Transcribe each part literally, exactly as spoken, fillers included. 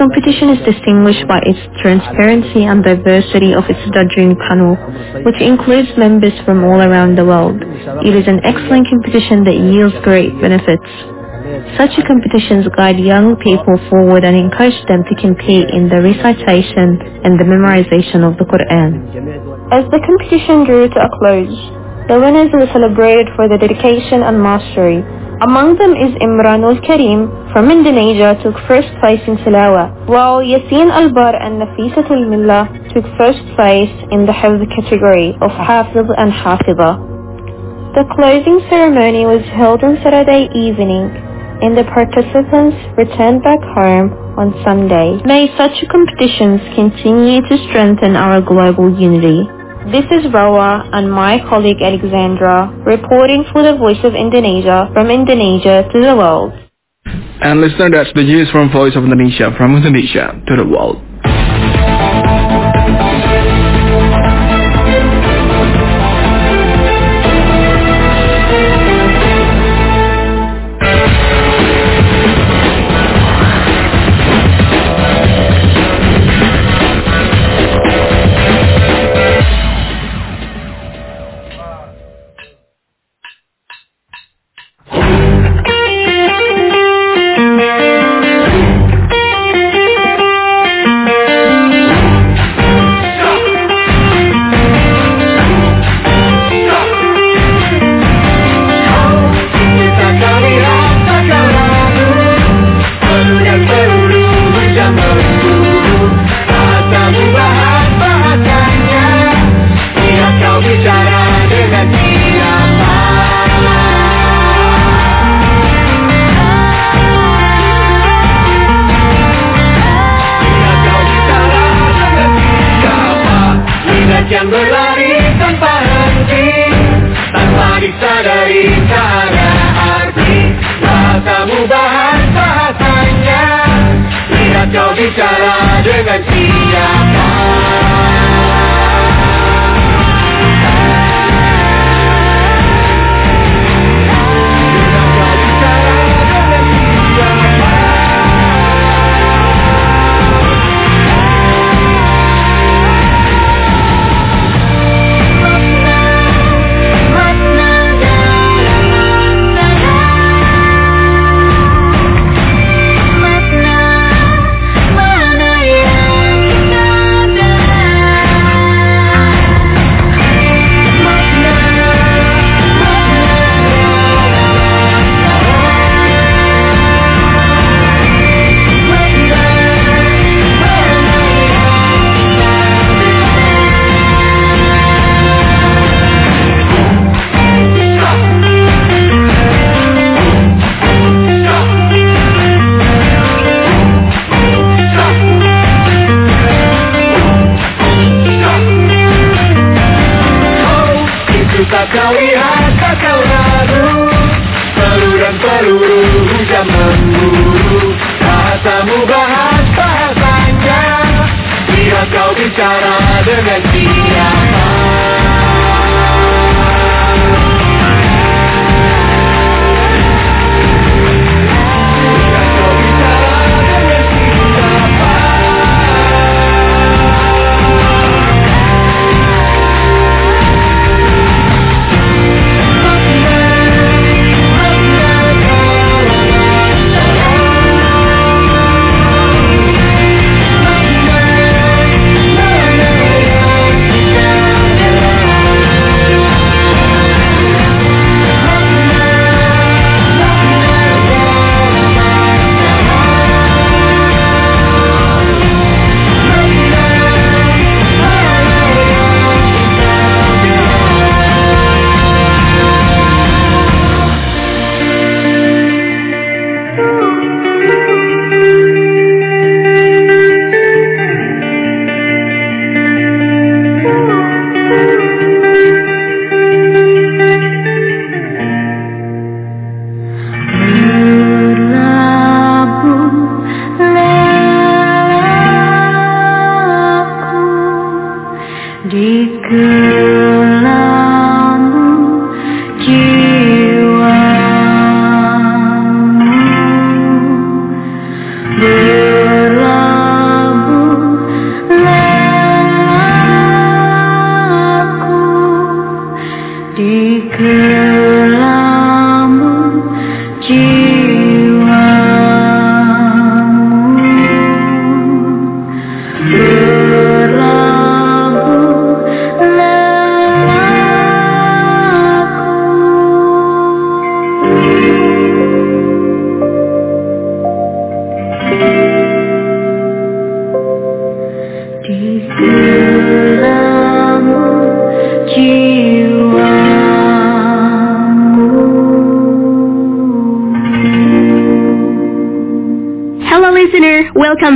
Competition is distinguished by its transparency and diversity of its judging panel, which includes members from all around the world. It is an excellent competition that yields great benefits. Such competitions guide young people forward and encourage them to compete in the recitation and the memorization of the Quran. As the competition drew to a close, the winners were celebrated for their dedication and mastery. Among them is Imranul Karim from Indonesia took first place in Tilawa, while Yasin Albar and Nafisatul Millah took first place in the Hifz category of Hafiz and Hafiza. The closing ceremony was held on Saturday evening, and the participants returned back home on Sunday. May such competitions continue to strengthen our global unity. This is Rawa and my colleague Alexandra reporting for the Voice of Indonesia from Indonesia to the world. And listener, that's the news from Voice of Indonesia from Indonesia to the world. Yang berlari tanpa henti, tanpa disadari cara arti. Bahasamu bahas bahasanya, lihat kau bicara dengan siapa. Tak kau lihat, tak kau ragu, peluru dan peluru hujan memburu. Bahasamu bahas bahasanya, lihat kau bicara dengan siapa.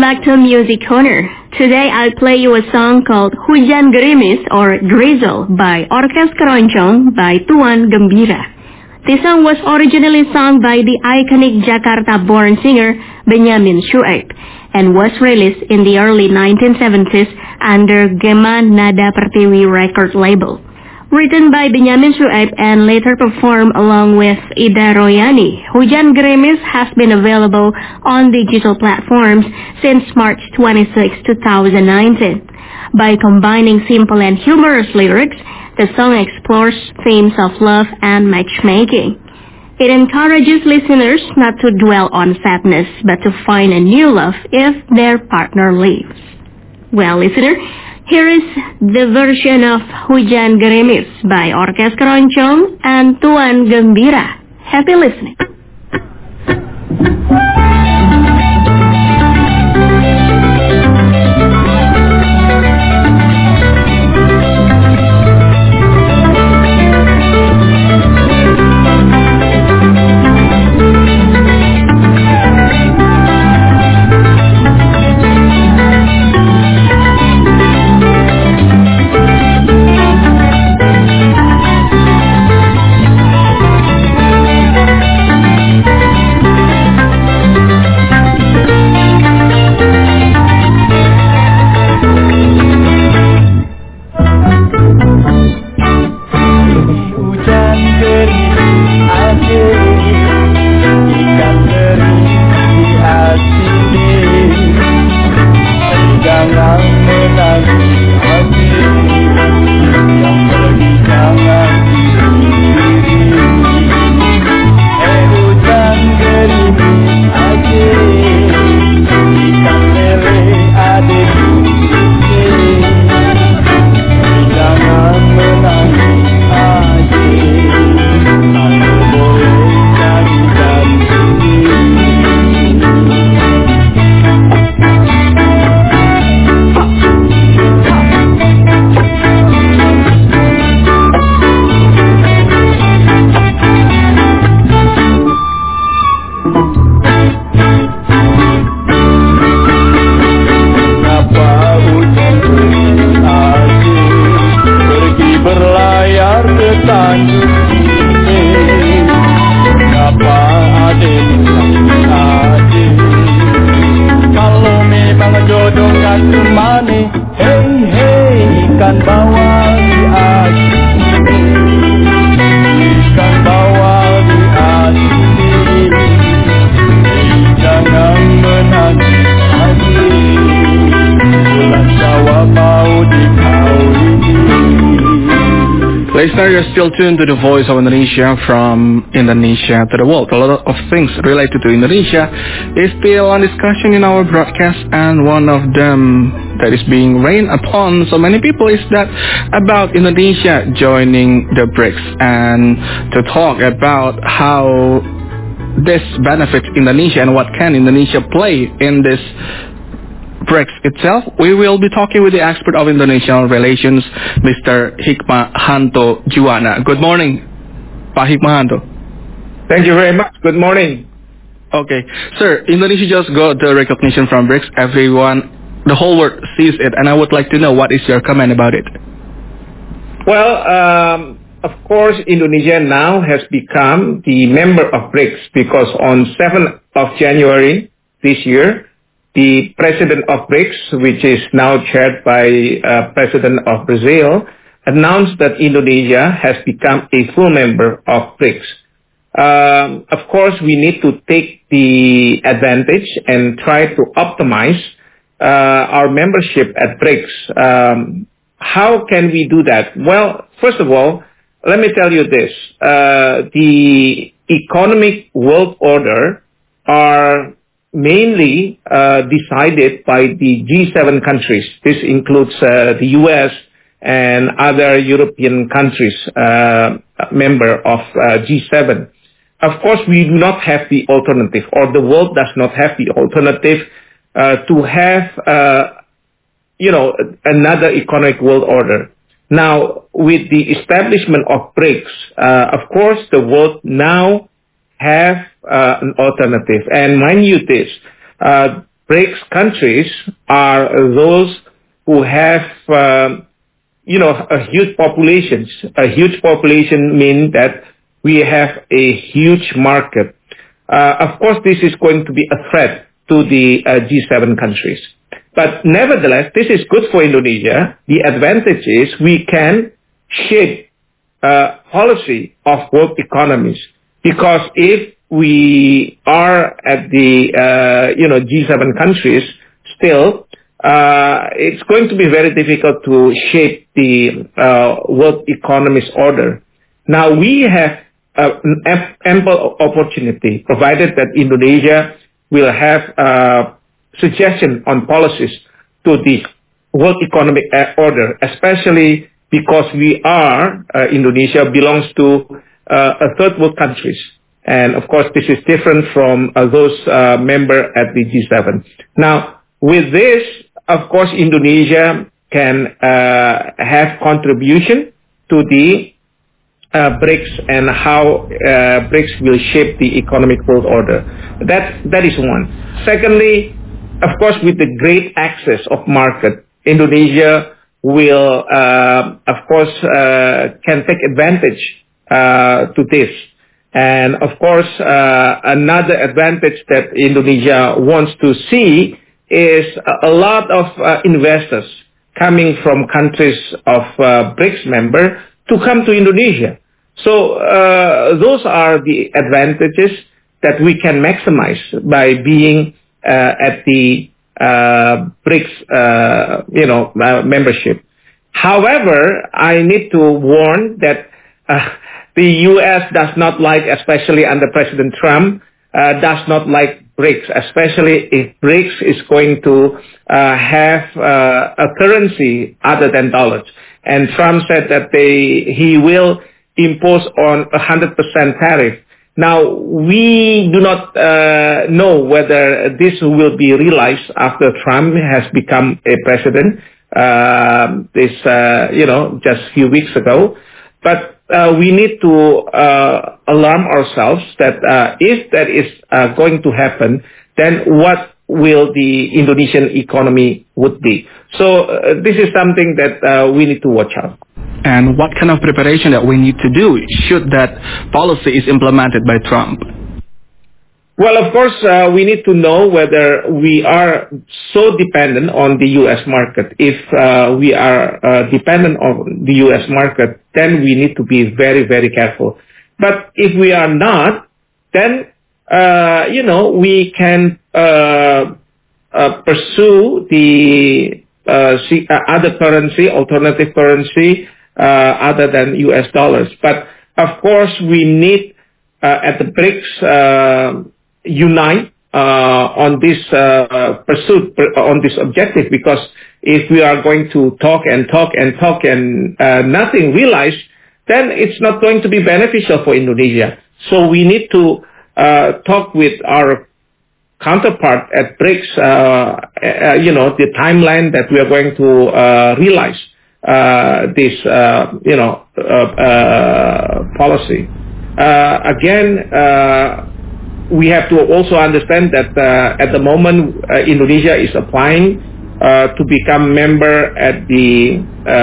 back to Music Corner. Today I play you a song called Hujan Gerimis or Drizzle by Orkes Keroncong by Tuan Gembira. This song was originally sung by the iconic Jakarta-born singer Benyamin Sueb and was released in the early nineteen seventies under Gema Nada Pertiwi record label. Written by Benyamin Sueb and later performed along with Ida Royani, Hujan Gerimis has been available on digital platforms since March twenty-sixth, twenty nineteen. By combining simple and humorous lyrics, the song explores themes of love and matchmaking. It encourages listeners not to dwell on sadness, but to find a new love if their partner leaves. Well, listener, here is the version of Hujan Gerimis by Orkes Keroncong and Tuan Gembira. Happy listening. Listener, you're still tuned to the Voice of Indonesia from Indonesia to the world. A lot of things related to Indonesia is still on discussion in our broadcast, and one of them that is being rained upon so many people is that about Indonesia joining the BRICS. And to talk about how this benefits Indonesia and what can Indonesia play in this BRICS itself, we will be talking with the expert of international relations, Mister Hikmahanto Juwana. Good morning, Pak Hikmahanto. Thank you very much. Good morning. Okay, sir, Indonesia just got the recognition from BRICS. Everyone, the whole world sees it, and I would like to know what is your comment about it. Well, um, of course, Indonesia now has become the member of BRICS because on seventh of January this year, the president of BRICS, which is now chaired by uh, President of Brazil, announced that Indonesia has become a full member of BRICS. Um, of course, we need to take the advantage and try to optimize uh, our membership at BRICS. Um, how can we do that? Well, first of all, let me tell you this. Uh, the economic world order are mainly uh, decided by the G seven countries. This includes uh, the U S and other European countries, uh, member of uh, G seven. Of course, we do not have the alternative, or the world does not have the alternative uh, to have, uh, you know, another economic world order. Now, with the establishment of BRICS, uh, of course, the world now have uh, an alternative. And mind you this, uh, BRICS countries are those who have, um, you know, a huge populations. A huge population means that we have a huge market. Uh, of course, this is going to be a threat to the uh, G seven countries. But nevertheless, this is good for Indonesia. The advantage is we can shape uh, policy of world economies, because if we are at the uh, you know G seven countries still, uh, it's going to be very difficult to shape the uh, world economy's order. Now we have uh, an ample opportunity, provided that Indonesia will have uh, suggestion on policies to the world economic order, especially because we are, uh, Indonesia belongs to uh, a third world countries. And of course, this is different from uh, those uh, member at the G seven. Now, with this, of course, Indonesia can uh, have contribution to the uh, BRICS and how uh, BRICS will shape the economic world order. That that is one. Secondly, of course, with the great access of market, Indonesia will, uh, of course, uh, can take advantage uh, to this. And of course, uh, another advantage that Indonesia wants to see is a, a lot of uh, investors coming from countries of uh, BRICS member to come to Indonesia. So uh, those are the advantages that we can maximize by being uh, at the uh, BRICS, uh, you know, uh, membership. However, I need to warn that uh, the U S does not like, especially under President Trump, uh, does not like BRICS, especially if BRICS is going to uh, have uh, a currency other than dollars. And Trump said that they he will impose on a one hundred percent tariff. Now, we do not uh, know whether this will be realized after Trump has become a president, uh, this, uh, you know, just a few weeks ago. But Uh, we need to uh, alarm ourselves that uh, if that is uh, going to happen, then what will the Indonesian economy would be? So uh, this is something that uh, we need to watch out. And what kind of preparation that we need to do should that policy is implemented by Trump? Well, of course, uh, we need to know whether we are so dependent on the U S market. If uh, we are uh, dependent on the U S market, then we need to be very, very careful. But if we are not, then, uh, you know, we can uh, uh, pursue the uh, see, uh, other currency, alternative currency, uh, other than U S dollars. But, of course, we need, uh, at the BRICS, uh, unite uh, on this uh, pursuit, on this objective, because if we are going to talk and talk and talk and uh, nothing realized, then it's not going to be beneficial for Indonesia. So we need to uh, talk with our counterpart at BRICS, uh, uh, you know, the timeline that we are going to uh, realize uh, this, uh, you know, uh, uh, policy. Uh, again, uh, we have to also understand that uh, at the moment uh, Indonesia is applying uh, to become member at the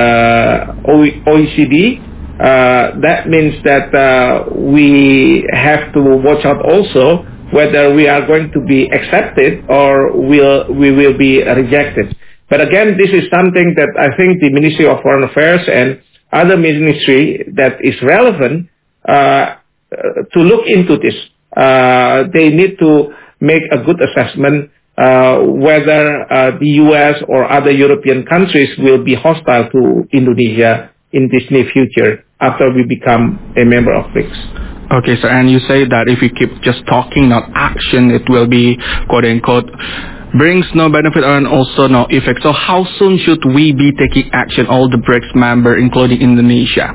uh, O E C D. Uh, that means that uh, we have to watch out also whether we are going to be accepted or will we will be rejected. But again, this is something that I think the Ministry of Foreign Affairs and other ministry that is relevant uh, to look into this. Uh, they need to make a good assessment uh, whether uh, the U S or other European countries will be hostile to Indonesia in this near future after we become a member of BRICS. Okay, so and you say that if we keep just talking, not action, it will be quote unquote brings no benefit and also no effect. So how soon should we be taking action, all the BRICS member, including Indonesia?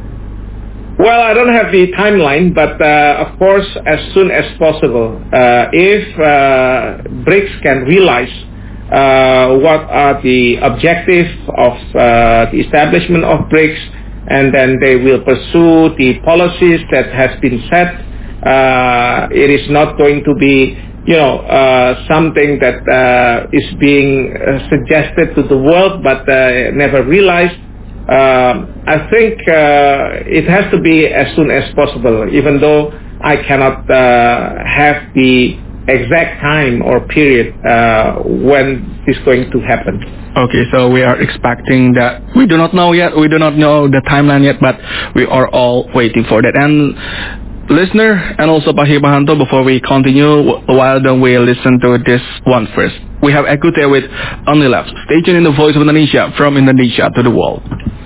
Well, I don't have the timeline, but uh, of course, as soon as possible. Uh, if uh, BRICS can realize uh, what are the objectives of uh, the establishment of BRICS, and then they will pursue the policies that has been set, uh, it is not going to be you know, uh, something that uh, is being uh, suggested to the world but uh, never realized. Uh, I think uh, it has to be as soon as possible, even though I cannot uh, have the exact time or period uh, when this is going to happen. Okay, so we are expecting that. We do not know yet. We do not know the timeline yet, but we are all waiting for that. And listener, and also Pak Hikmahanto, before we continue, why don't we listen to this one first? We have Ekute with Only Love. Stay tuned in the Voice of Indonesia, from Indonesia to the world.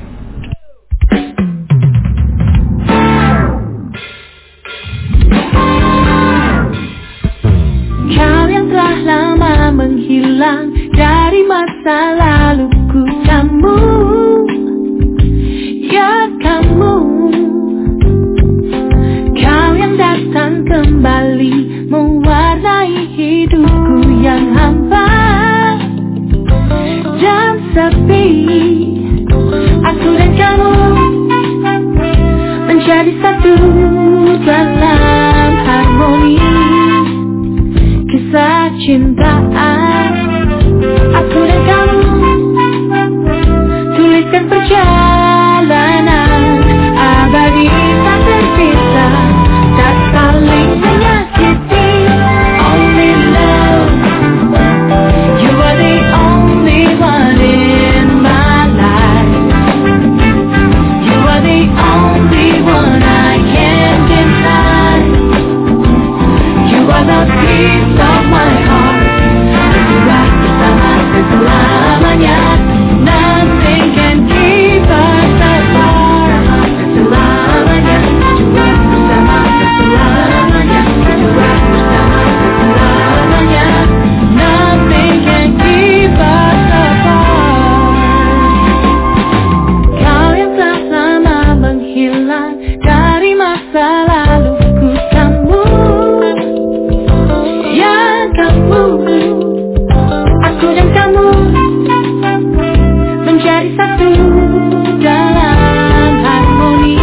Kau yang telah lama menghilang dari masa laluku, kamu, ya kamu. Kau yang datang kembali mewarnai hidupku yang hampa dan sepi. Aku dan kamu menjadi satu dalam harmoni kisah cintaan. Aku dan kamu tuliskan perjalanan abadi tak terpisah, tak saling menyakiti. Only love, you are the only one in my life. You are the only one I can't deny. You are the peace of my heart. Berdua bersama selamanya. Nothing can keep us apart. Selamanya. Berdua bersama selamanya. Berdua bersama selamanya. Nothing can keep us apart. Kau yang telah lama menghilang dari masa laluku, kamu, ya kamu. Aku dan kamu menjadi satu dalam harmoni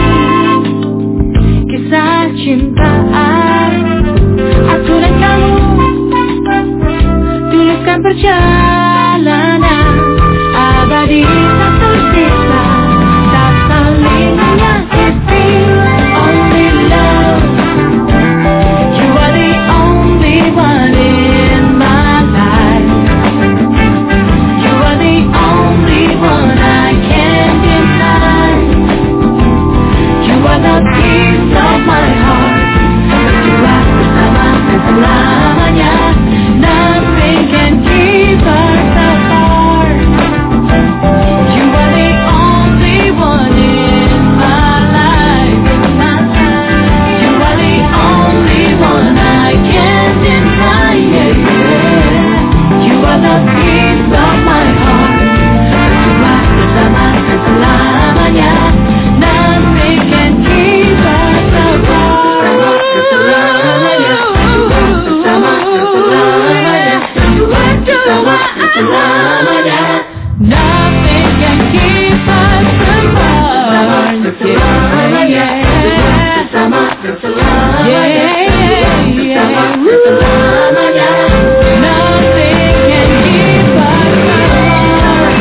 kisah cintaan. Aku dan kamu tuliskan perjalanan abadi tak tersisa, tak saling menyakiti. Only love, you are the only one in my life. You are the only one I can't deny. You are the peace of my heart. Berdua bersama selamanya. Nothing can keep us apart. You are the only one in my life. You are the only one I can't deny. Yeah, yeah. You are the peace of my heart. Berdua bersama selamanya. Nothing can keep us apart. Selamanya. Bersama selamanya. Berdua bersama selamanya. Nothing can keep us apart. Selamanya. Bersama selamanya. Bersama selamanya. Nothing can keep us apart.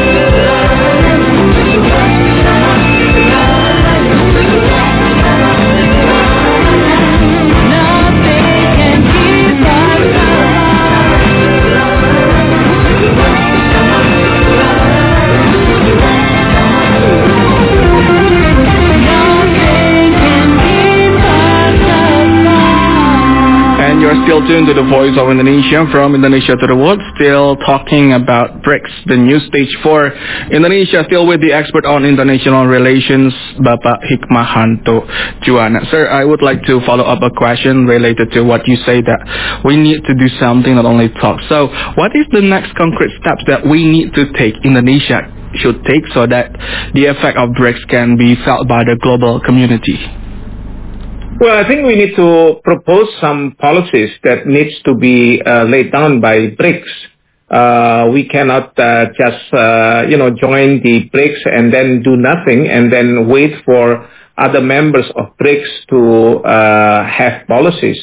Nothing can keep us And you're still tuned to the Voice of Indonesia, from Indonesia to the world. Still talking about BRICS, the new stage for Indonesia. Still with the expert on international relations, Bapak Hikmahanto Juwana. Sir, I would like to follow up a question related to what you say, that we need to do something, not only talk. So what is the next concrete steps that we need to take, Indonesia should take, so that the effect of BRICS can be felt by the global community? Well, I think we need to propose some policies that needs to be uh, laid down by BRICS. Uh, we cannot uh, just, uh, you know, join the BRICS and then do nothing and then wait for other members of BRICS to uh, have policies.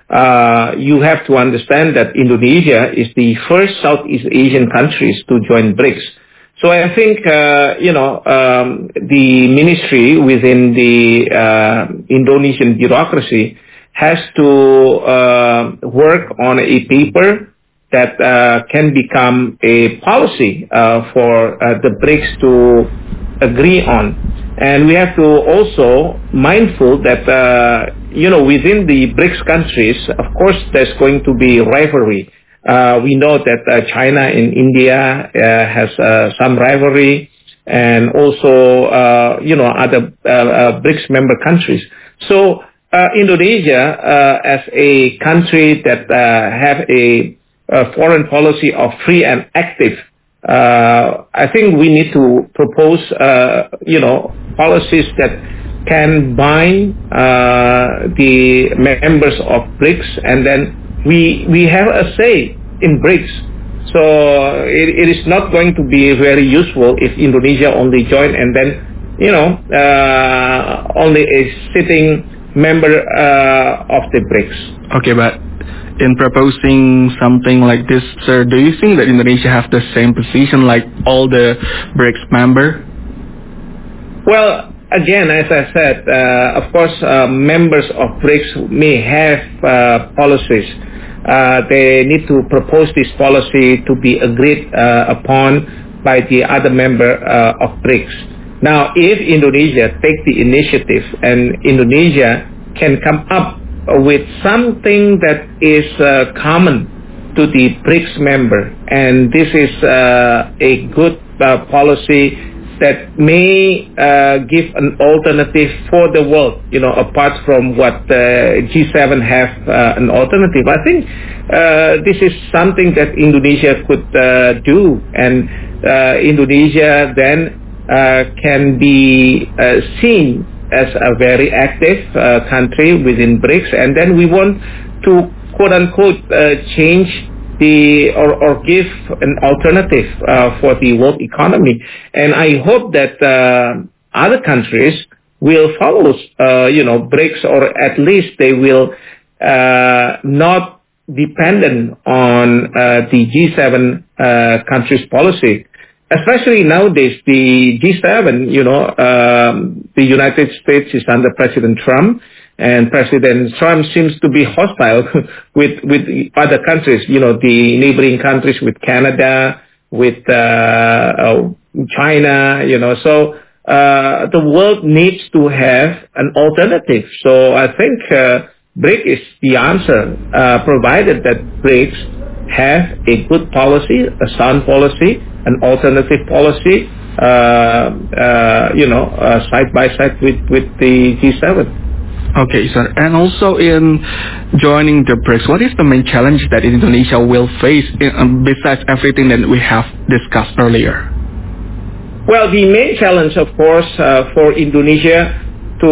uh, you have to understand that Indonesia is the first Southeast Asian countries to join BRICS. So I think, uh, you know, um, the ministry within the uh, Indonesian bureaucracy has to uh, work on a paper that uh, can become a policy uh, for uh, the BRICS to agree on. And we have to also mindful that, uh, you know, within the BRICS countries, of course, there's going to be rivalry. Uh, we know that uh, China and India uh, has uh, some rivalry, and also, uh, you know, other uh, uh, BRICS member countries. So uh, Indonesia, uh, as a country that uh, have a, a foreign policy of free and active, uh, I think we need to propose, uh, you know, policies that can bind uh, the members of BRICS, and then we we have a say in BRICS. So it, it is not going to be very useful if Indonesia only join and then, you know, uh, only a sitting member uh, of the BRICS. Okay, but in proposing something like this, sir, do you think that Indonesia have the same position like all the BRICS member? Well, again, as I said, uh, of course, uh, members of BRICS may have uh, policies. Uh, they need to propose this policy to be agreed uh, upon by the other member uh, of BRICS. Now, if Indonesia take the initiative and Indonesia can come up with something that is uh, common to the BRICS member, and this is uh, a good uh, policy that may uh, give an alternative for the world, you know, apart from what uh, G seven have uh, an alternative. I think uh, this is something that Indonesia could uh, do, and uh, Indonesia then uh, can be uh, seen as a very active uh, country within BRICS, and then we want to quote-unquote uh, change the or, or give an alternative uh, for the world economy. And I hope that uh, other countries will follow, uh, you know, BRICS, or at least they will uh, not dependent on uh, the G seven uh, countries' policy. Especially nowadays, the G seven, you know, um, the United States is under President Trump, and President Trump seems to be hostile with with other countries, you know, the neighboring countries, with Canada, with uh, uh, China, you know. So uh, the world needs to have an alternative. So I think uh, BRICS is the answer, uh, provided that BRICS have a good policy, a sound policy, an alternative policy, uh, uh, you know, uh, side by side with, with the G seven. Okay, sir. And also in joining the BRICS, what is the main challenge that Indonesia will face in, um, besides everything that we have discussed earlier? Well, the main challenge, of course, uh, for Indonesia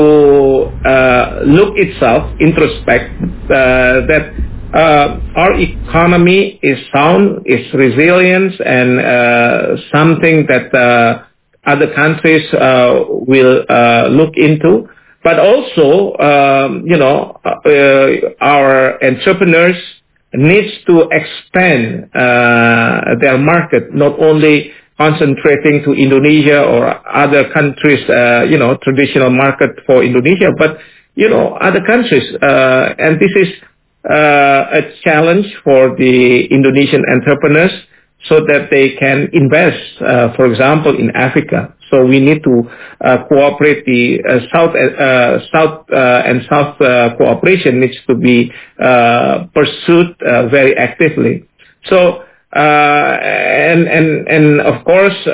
to uh, look itself, introspect, uh, that uh, our economy is sound, is resilient, and uh, something that uh, other countries uh, will uh, look into. But also, um, you know, uh, our entrepreneurs needs to expand uh, their market, not only concentrating to Indonesia or other countries, uh, you know, traditional market for Indonesia, but, you know, other countries. Uh, and this is uh, a challenge for the Indonesian entrepreneurs so that they can invest, uh, for example, in Africa. So we need to uh, cooperate. The uh, South, uh, South uh, and South uh, cooperation needs to be uh, pursued uh, very actively. So uh, and and and of course, uh,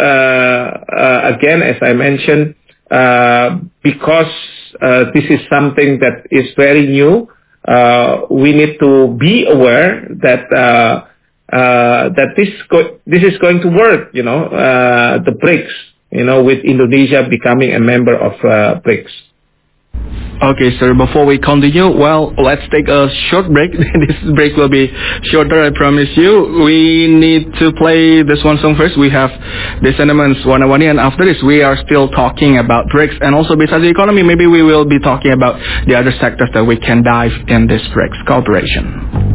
uh, again, as I mentioned, uh, because uh, this is something that is very new, uh, we need to be aware that. Uh, Uh, that this go- this is going to work, you know, uh, the BRICS, you know, with Indonesia becoming a member of uh, BRICS. Okay, sir, before we continue, well, let's take a short break. This break will be shorter, I promise you. We need to play this one song first. We have the Sentiments Warna-Warni, and after this, we are still talking about BRICS. And also, besides the economy, maybe we will be talking about the other sectors that we can dive in this BRICS cooperation.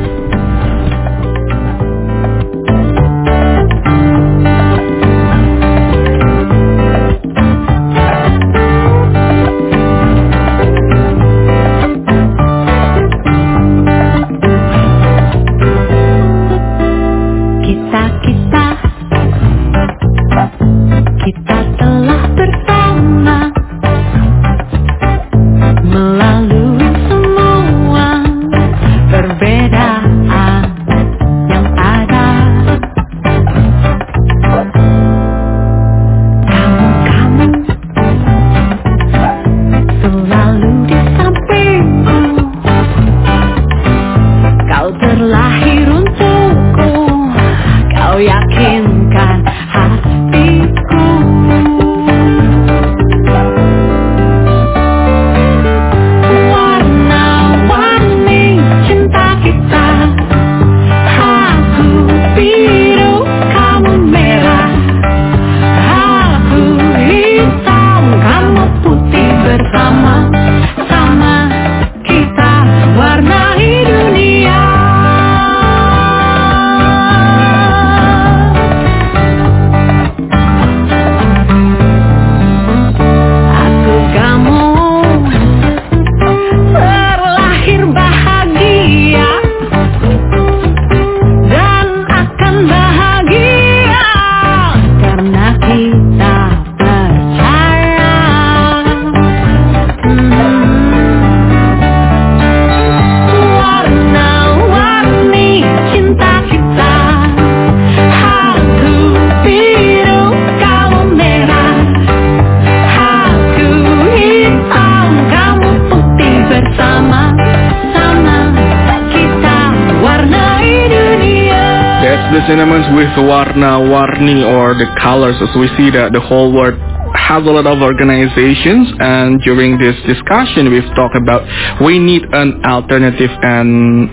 Sentiments with Warna-Warni, or the colors, as we see that the whole world has a lot of organizations, and during this discussion we've talked about we need an alternative, and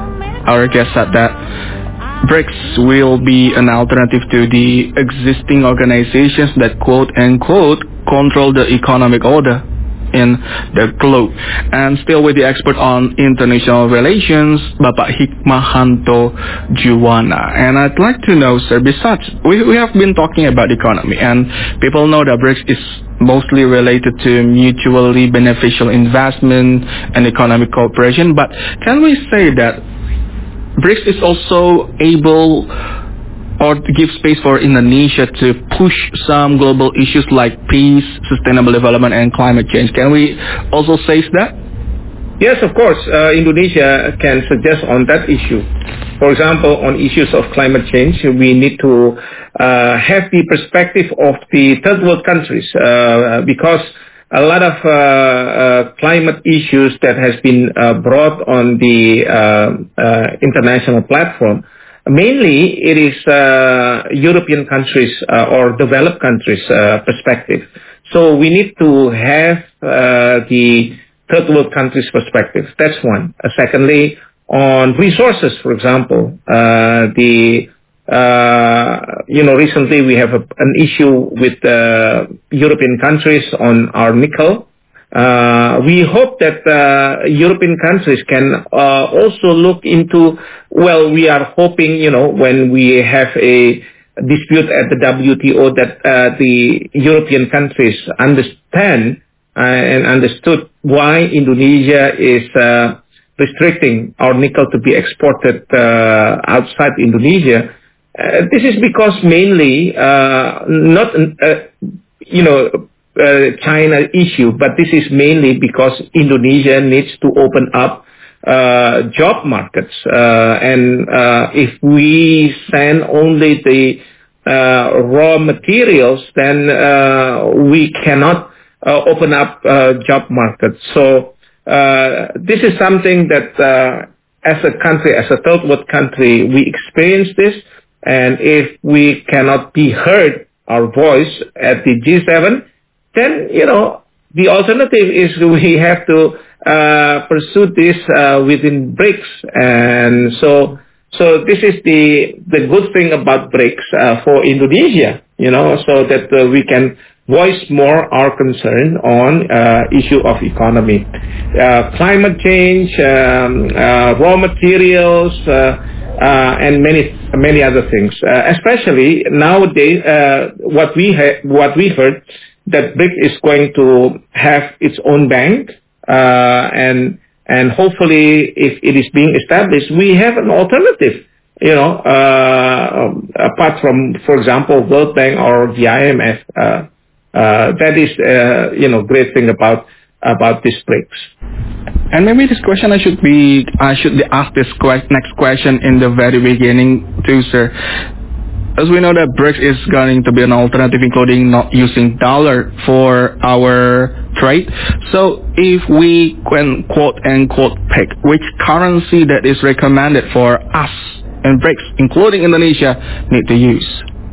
our guest said that BRICS will be an alternative to the existing organizations that quote unquote control the economic order in the globe. And still with the expert on international relations, Bapak Hikmahanto Juwana. And I'd like to know, sir, besides, we, we have been talking about economy, and people know that BRICS is mostly related to mutually beneficial investment and economic cooperation, but can we say that BRICS is also able or to give space for Indonesia to push some global issues like peace, sustainable development, and climate change? Can we also say that? Yes, of course. Uh, Indonesia can suggest on that issue. For example, on issues of climate change, we need to uh, have the perspective of the third world countries uh, because a lot of uh, uh, climate issues that has been uh, brought on the uh, uh, international platform, mainly it is uh, European countries uh, or developed countries uh, perspective. So we need to have uh, the third world countries perspective. That's one. Uh, secondly, on resources, for example, uh, the uh, you know recently we have a, an issue with uh, European countries on our nickel. Uh, we hope that uh, European countries can uh, also look into, well, we are hoping, you know, when we have a dispute at the W T O that uh, the European countries understand uh, and understood why Indonesia is uh, restricting our nickel to be exported uh, outside Indonesia. Uh, this is because mainly uh, not, uh, you know, Uh, China issue, but this is mainly because Indonesia needs to open up uh, job markets, uh, and uh, if we send only the uh, raw materials, then uh, we cannot uh, open up uh, job markets. So uh, this is something that uh, as a country, as a third world country, we experience this, and if we cannot be heard, our voice at the G seven, then, you know, the alternative is we have to uh, pursue this uh, within BRICS, and so so this is the the good thing about BRICS uh, for Indonesia, you know, so that uh, we can voice more our concern on uh, issue of economy, uh, climate change, um, uh, raw materials, uh, uh, and many many other things. Uh, especially nowadays, uh, what we ha- what we heard that BRICS is going to have its own bank, uh, and and hopefully, if it is being established, we have an alternative. You know, uh, apart from, for example, World Bank or the I M F. Uh, Uh, that is, uh, you know, great thing about about this BRICS. And maybe this question I should be I should ask this que- next question in the very beginning too, sir. As we know that BRICS is going to be an alternative, including not using dollar for our trade. So if we can quote unquote pick which currency that is recommended for us and BRICS, including Indonesia, need to use?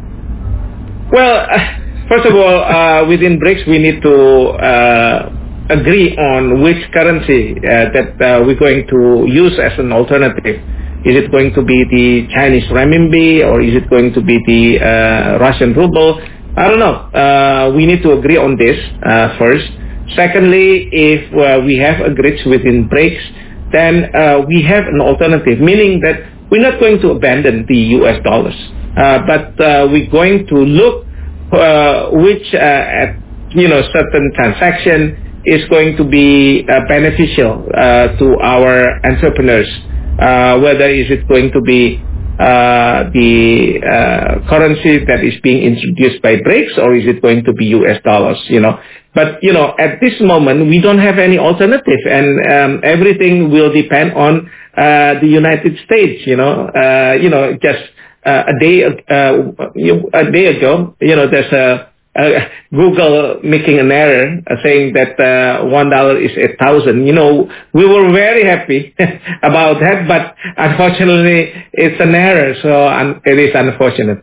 Well. Uh, First of all, uh, within BRICS, we need to uh, agree on which currency uh, that uh, we're going to use as an alternative. Is it going to be the Chinese renminbi, or is it going to be the uh, Russian ruble? I don't know. Uh, we need to agree on this uh, first. Secondly, if uh, we have agreed within BRICS, then uh, we have an alternative, meaning that we're not going to abandon the U S dollars, uh, but uh, we're going to look Uh, which uh, at you know certain transaction is going to be uh, beneficial uh, to our entrepreneurs. Uh, whether is it going to be uh, the uh, currency that is being introduced by BRICS, or is it going to be U S dollars? You know, but you know at this moment we don't have any alternative, and um, everything will depend on uh, the United States. You know, uh, you know just. Uh, a day uh, a day ago, you know, there's a, a Google making an error uh, saying that uh, one dollar is a thousand. You know, we were very happy about that, but unfortunately, it's an error, so un- it is unfortunate.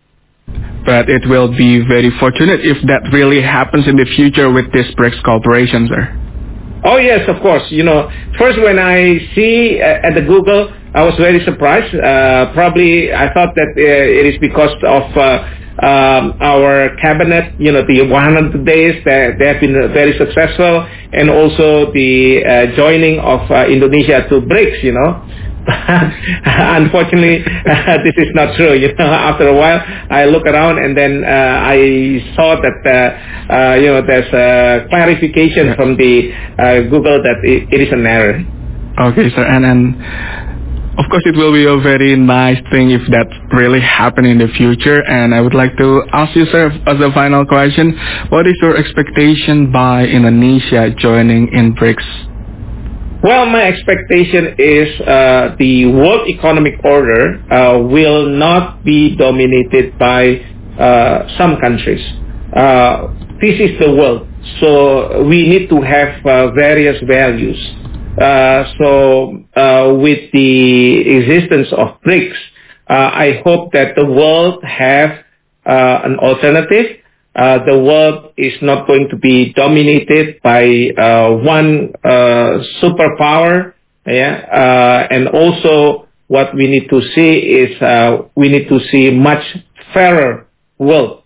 But it will be very fortunate if that really happens in the future with this BRICS cooperation, sir. Oh yes, of course. You know, first when I see uh, at the Google, I was very surprised. Uh, probably I thought that uh, it is because of uh, um, our cabinet, you know, the one hundred days that they have been very successful, and also the uh, joining of uh, Indonesia to BRICS, you know. Unfortunately, uh, this is not true. You know, after a while, I look around and then uh, I saw that uh, uh, you know there's a clarification from the uh, Google that it, it is an error. Okay, sir, and and of course it will be a very nice thing if that really happen in the future. And I would like to ask you, sir, as a final question, what is your expectation by Indonesia joining in BRICS? Well, my expectation is uh, the world economic order uh, will not be dominated by uh, some countries. Uh, this is the world, so we need to have uh, various values. Uh, so uh, with the existence of BRICS, uh, I hope that the world have uh, an alternative. Uh, the world is not going to be dominated by uh, one uh, superpower, yeah. Uh, and also, what we need to see is uh, we need to see much fairer world.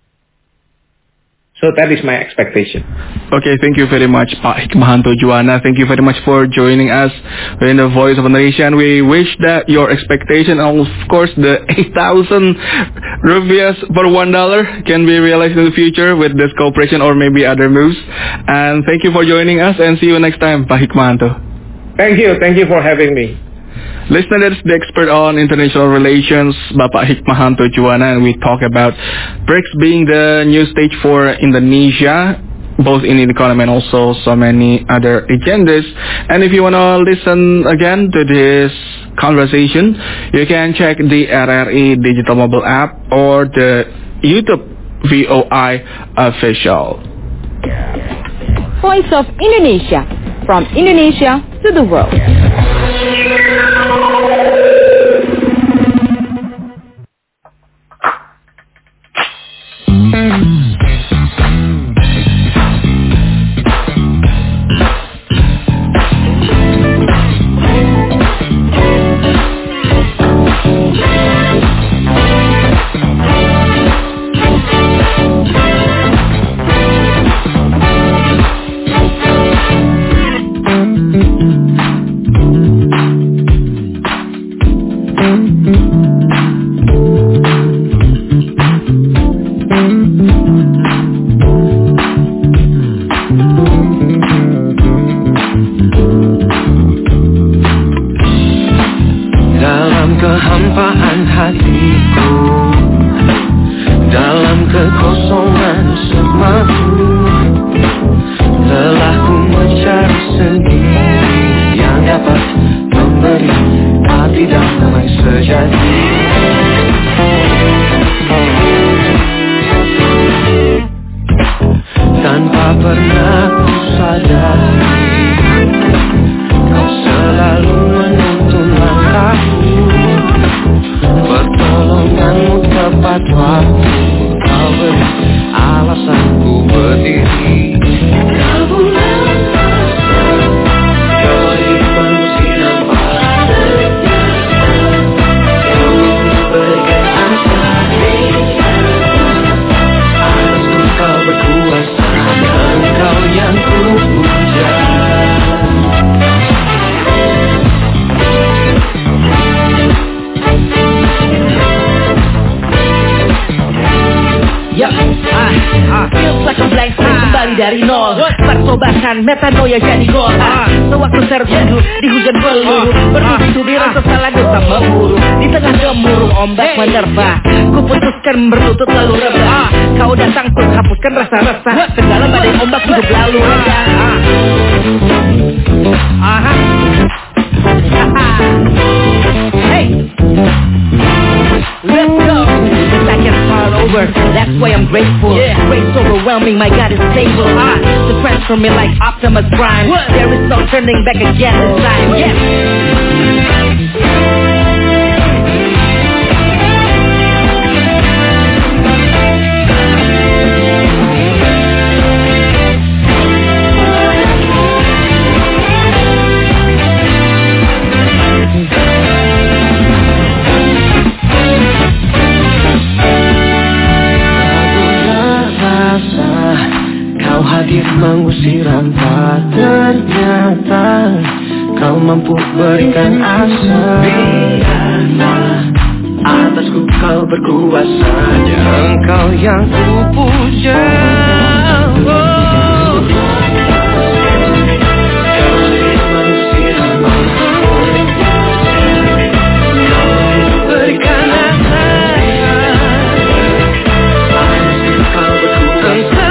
So that is my expectation. Okay, thank you very much, Pak Hikmahanto Juwana. Thank you very much for joining us in the Voice of Indonesia, and we wish that your expectation, and of course the eight thousand rupiahs for one dollar can be realized in the future with this cooperation or maybe other moves. And thank you for joining us, and see you next time, Pak Hikmahanto. Thank you, thank you for having me. Listener, that's the expert on international relations, Bapak Hikmahanto Juwana, and we talk about BRICS being the new stage for Indonesia, both in the economy and also so many other agendas. And if you want to listen again to this conversation, you can check the R R E Digital Mobile app or the YouTube V O I official. Voice of Indonesia, from Indonesia to the world. kekosongan semaku. Telah ku mencari sendiri yang dapat memberi arti damai sejati. Tanpa pernah ku sadari, kau selalu menuntun langkahku. Pertolonganmu tepat waktu, kau beri alasanku berdiri. Kau bulan masa, kau hidupan sinar padanya. Kau memberikan asa, atasku kau berkuasa, dan kau yang ku puja. Ya, ah, ah, feels like a blank slate, kembali dari nol. Percobaan metanoia jadi gol. Ah, sewaktu serbu di hujan peluru, berduri-duri rasa salah dosa memburu. Di tengah gemuruh ombak menerpa, ku putuskan berlutut lalu rebah. Kau datang pun hapuskan rasa-rasa, segala badai ombak hidup lalu reda. Ah, ah, hey, let's go. I can start over, that's why I'm grateful. Yeah. Grace overwhelming, my God is stable. Ah, to transform me like Optimus Prime. What? There is no turning back again this time. Yeah. Hadir mengusir hampa, ternyata kau mampu berikan asa. Biarlah atasku kau berkuasa, engkau yang ku puja. Oh. Kau mengusir hampa, kau berikan asa. Atasku kau berkuasa.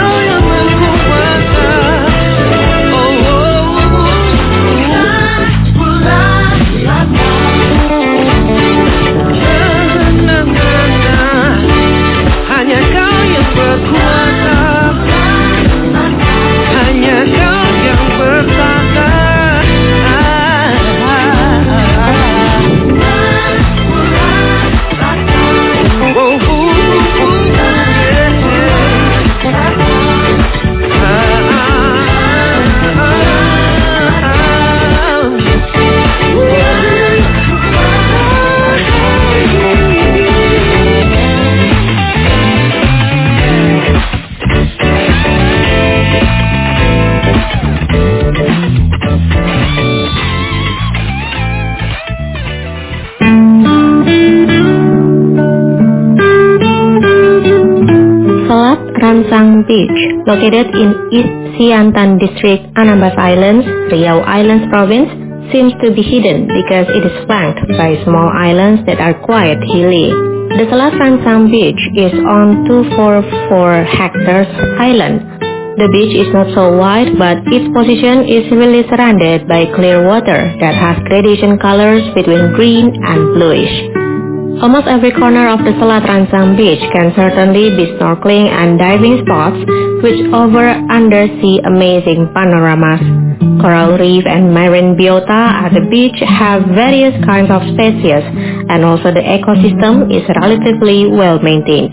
Ransang Beach, located in East Siantan District, Anambas Islands, Riau Islands Province, seems to be hidden because it is flanked by small islands that are quite hilly. The Selat Ransang Beach is on two hundred forty-four hectares island. The beach is not so wide, but its position is really surrounded by clear water that has gradation colors between green and bluish. Almost every corner of the Selat Ransang Beach can certainly be snorkeling and diving spots which offer undersea amazing panoramas. Coral reef and marine biota at the beach have various kinds of species, and also the ecosystem is relatively well maintained.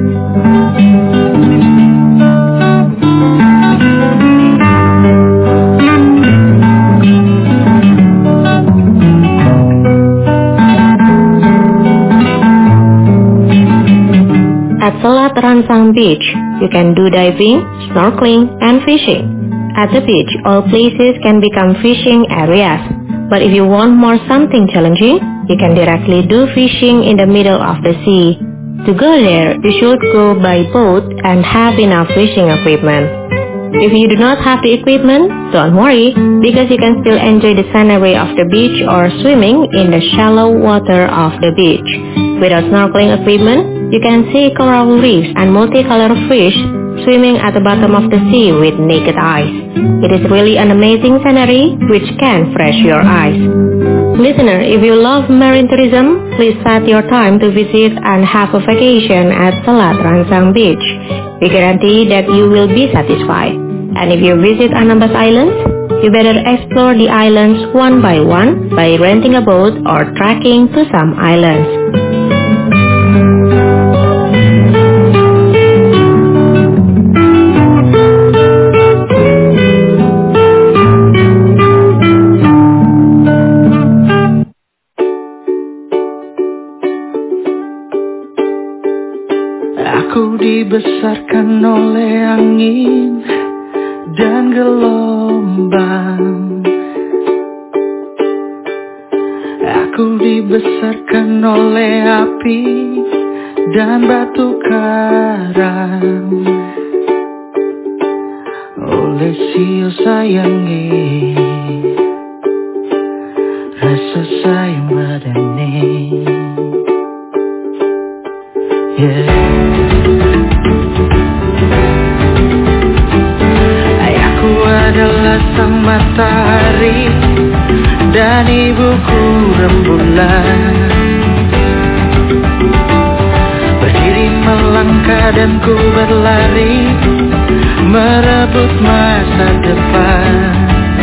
At Selat Ransang Beach, you can do diving, snorkeling, and fishing. At the beach, all places can become fishing areas. But if you want more something challenging, you can directly do fishing in the middle of the sea. To go there, you should go by boat and have enough fishing equipment. If you do not have the equipment, don't worry, because you can still enjoy the scenery of the beach or swimming in the shallow water of the beach. Without snorkeling equipment, you can see coral reefs and multicolored fish swimming at the bottom of the sea with naked eyes. It is really an amazing scenery which can refresh your eyes. Listener, if you love marine tourism, please set your time to visit and have a vacation at Selat Rangsang Beach. We guarantee that you will be satisfied. And if you visit Anambas Islands, you better explore the islands one by one by renting a boat or trekking to some islands. Aku dibesarkan oleh angin dan gelombang. Aku dibesarkan oleh api dan batu karang. Oleh sio sayangi rasa sayang badane. Yeah. Aku adalah sang matahari dan ibuku rembulan. Berdiri melangkah dan ku berlari merebut masa depan.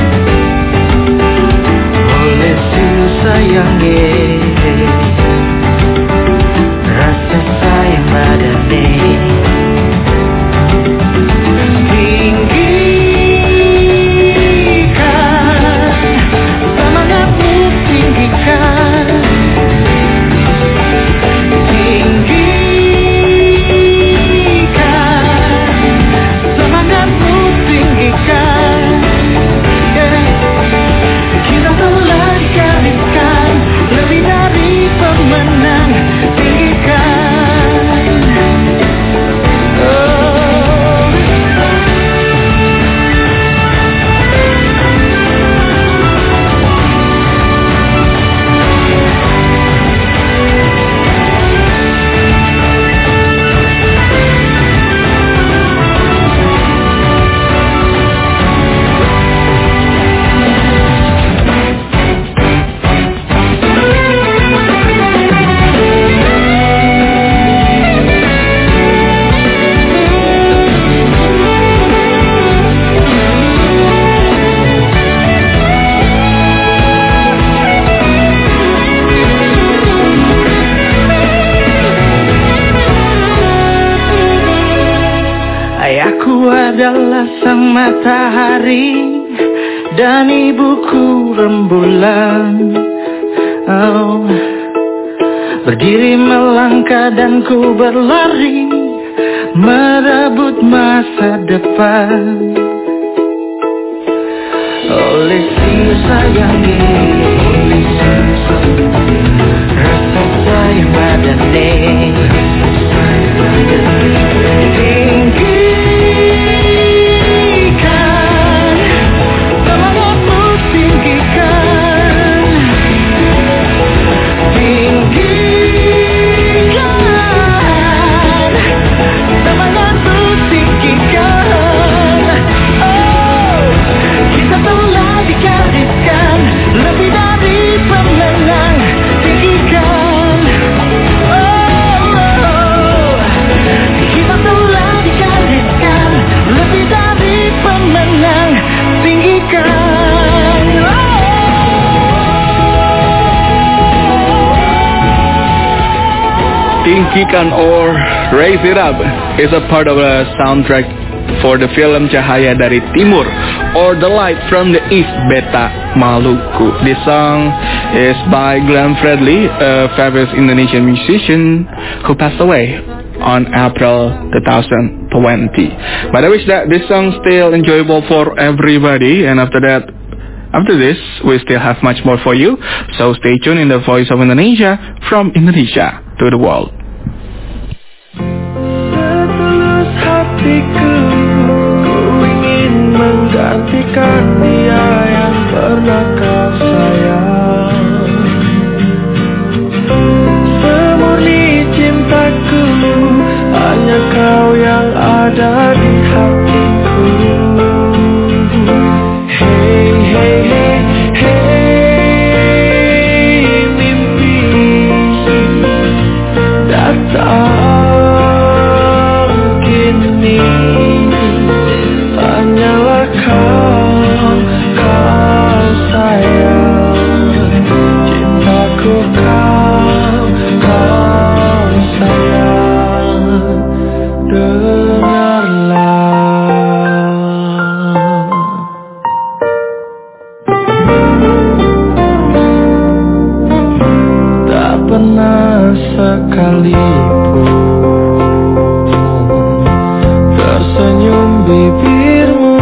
Oleh siu sayangi rasa sayang badane. Adalah sang matahari dan ibuku rembulan. Oh, berdiri melangkah dan ku berlari merebut masa depan. Oleh siu sayangi, oleh siu sayangi rasa sayang badane. Tinggi Tinggikan or Raise It Up is a part of the soundtrack for the film Cahaya dari Timur or The Light from the East, Beta Maluku. This song is by Glenn Fredly, a famous Indonesian musician who passed away on April twenty twenty. But I wish that this song still enjoyable for everybody, and after that After this, we still have much more for you, so stay tuned in the Voice of Indonesia, from Indonesia to the world. Setulus hatiku, ku ingin menggantikan dia yang pernah kau sayang. Semurni Tak pernah sekalipun tersenyum bibirmu,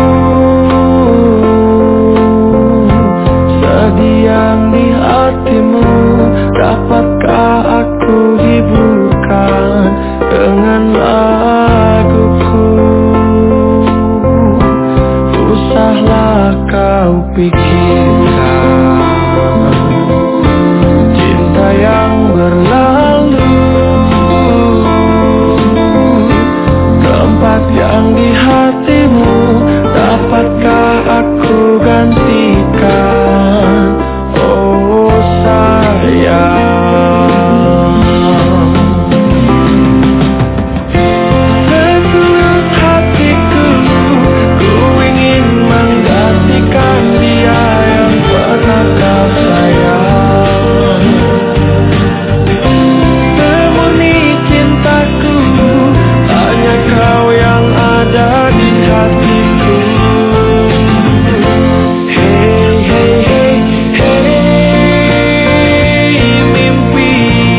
sedih yang di hatimu. Dapatkah aku hiburkan dengan laguku? Usahlah kau pikirkan cinta yang berlalu, tempat yang di hatimu. Dapatkah aku gantikan? Oh sayang, setulus hatiku, ku ingin menggantikan dia yang pernah kau sayang. Semurni cintaku, hanya kau yang ada di hatiku. Hey, hey, hey, hey, mimpi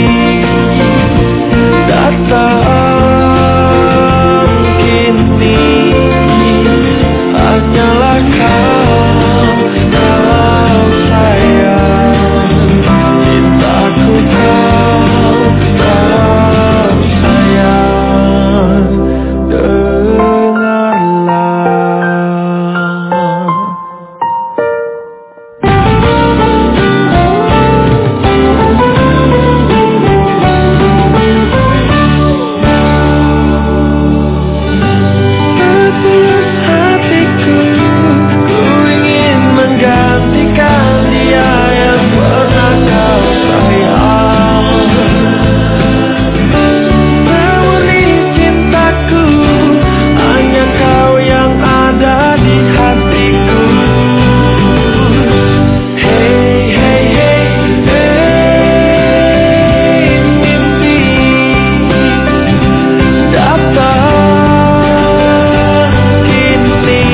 datang kini, hanyalah kau, kau sayang. Cintaku kau, kau sayang. Dengarlah. Setulus hatiku, ku ingin menggantikan dia yang pernah kau sayang. Semurni cintaku, hanya kau yang ada di hatiku. Hey, hey, hey, hey, mimpi datang kini,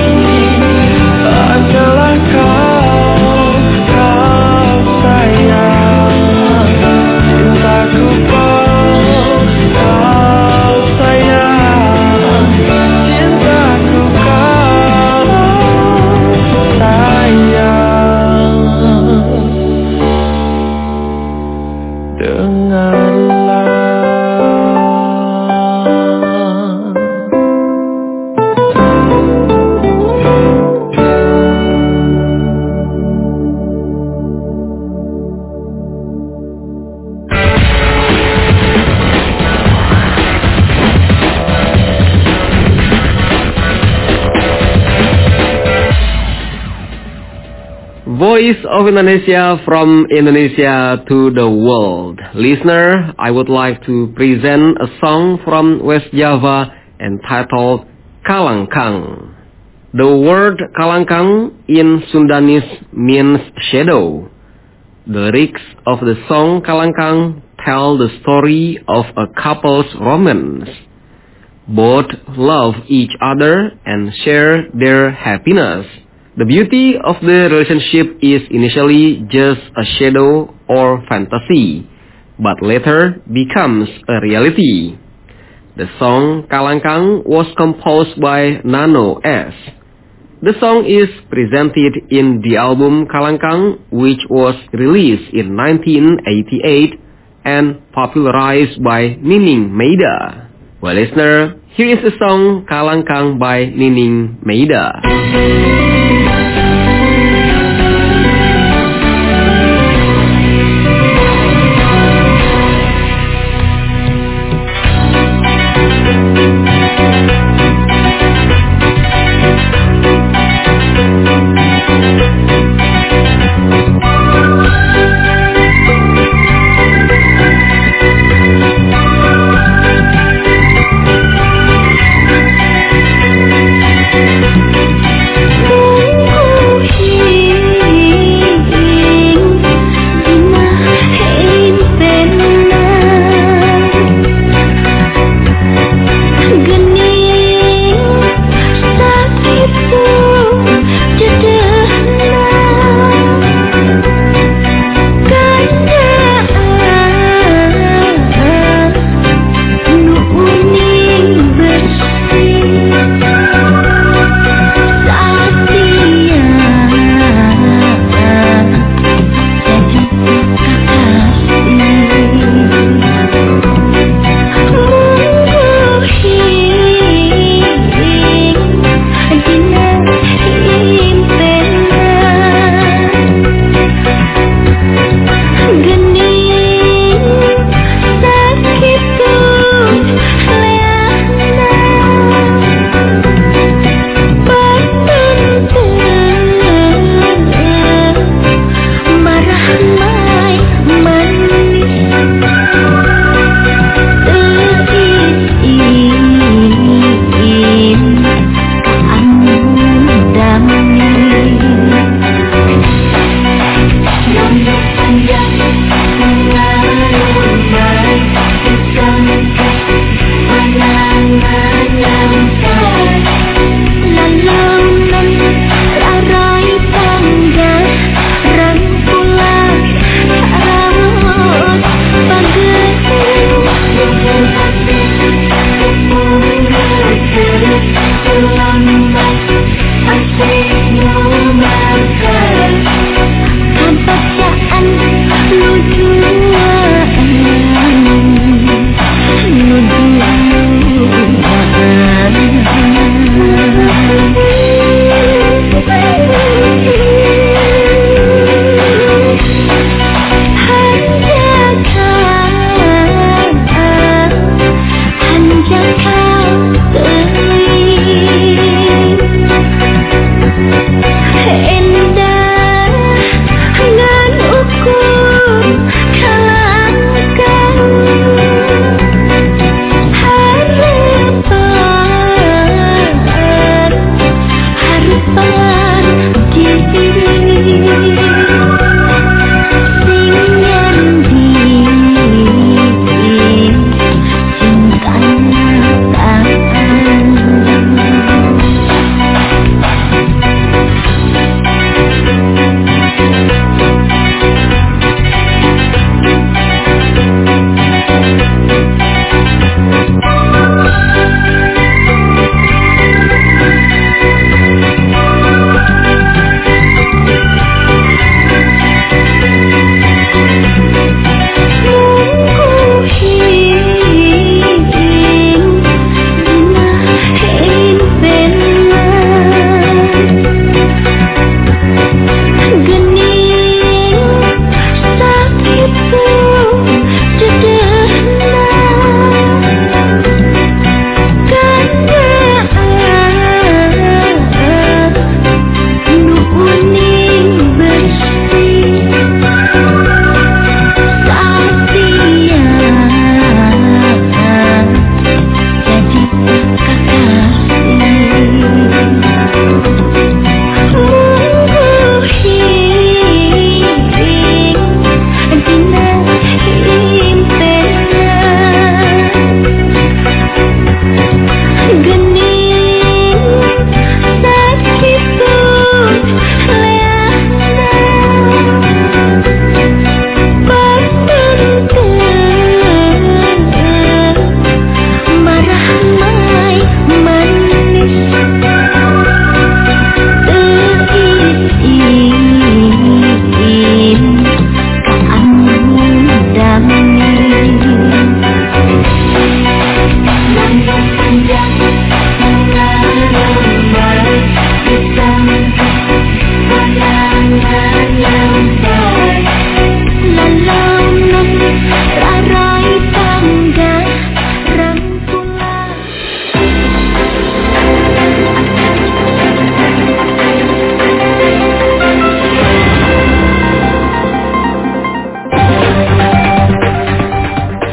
hanyalah kau, kau sayang. Cintaku kau, kau sayang. Cintaku kau sayang. Dengarlah. Voice of Indonesia from Indonesia to the world. Listener, I would like to present a song from West Java entitled Kalangkang. The word Kalangkang in Sundanese means shadow. The lyrics of the song Kalangkang tell the story of a couple's romance. Both love each other and share their happiness. The beauty of the relationship is initially just a shadow or fantasy, but later becomes a reality. The song Kalangkang was composed by Nano S. The song is presented in the album Kalangkang, which was released in nineteen eighty-eight and popularized by Nining Meida. Well, listener, here is the song Kalangkang by Nining Meida. Oh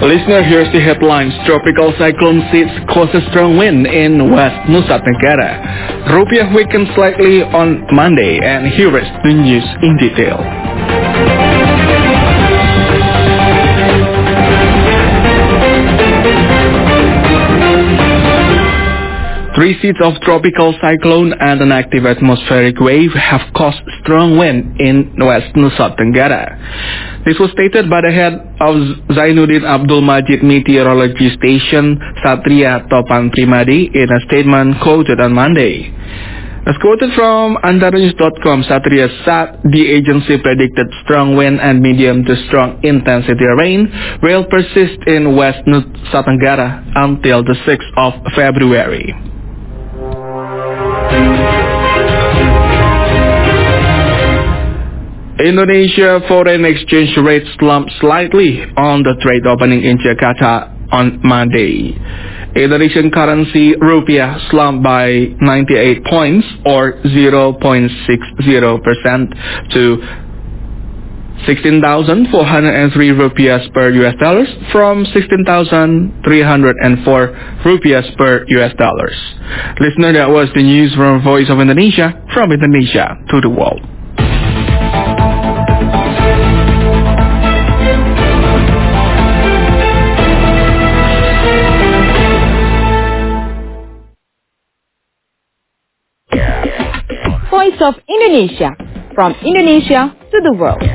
Listener, here's the headlines. Tropical cyclone seeds causes strong wind in West Nusa Tenggara. Rupiah weakened slightly on Monday, and here is the news in detail. Three seeds of tropical cyclone and an active atmospheric wave have caused strong wind in West Nusa Tenggara. This was stated by the head of Zainuddin Abdul Majid Meteorology Station, Satria Topan Primadi, in a statement quoted on Monday. As quoted from Andanews dot com, Satria said the agency predicted strong wind and medium to strong intensity rain will persist in West Nusa Tenggara until the sixth of February. Indonesia foreign exchange rate slumped slightly on the trade opening in Jakarta on Monday. Indonesian currency rupiah slumped by ninety-eight points or zero point six zero percent to sixteen thousand four hundred three rupiahs per U S dollars from sixteen thousand three hundred four rupiahs per U S dollars. Listener, that was the news from Voice of Indonesia, from Indonesia to the world. Voice of Indonesia, from Indonesia to the world.